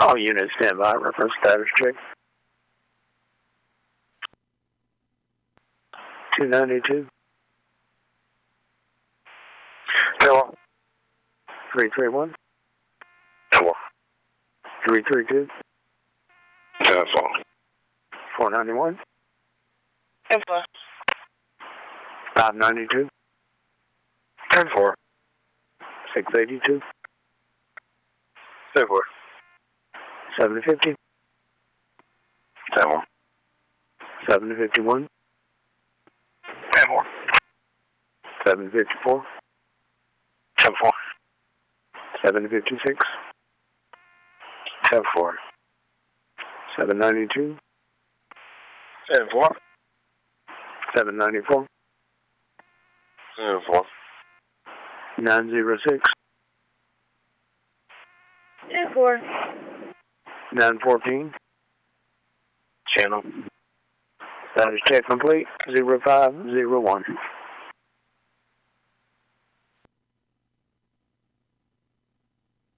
All units stand by. Reference status check. 292. Hello. 331. Hello. 332. Hello. 491. Hello. 592. 10-4. 682. 10-4. 750. 10-1. 751. 10-4. 754. 10-4. 756. 10-4. 792. 10-4. 794. 10-4. 906. 10-4. 914. Channel. Status check complete. 0501.